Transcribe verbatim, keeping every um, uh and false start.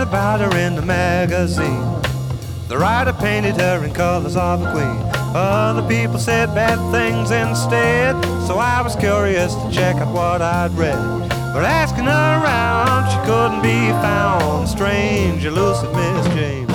about her in the magazine. The writer painted her in colors of a queen. Other people said bad things instead, so I was curious to check out what I'd read. But asking her around, she couldn't be found. Strange, elusive Miss Jane.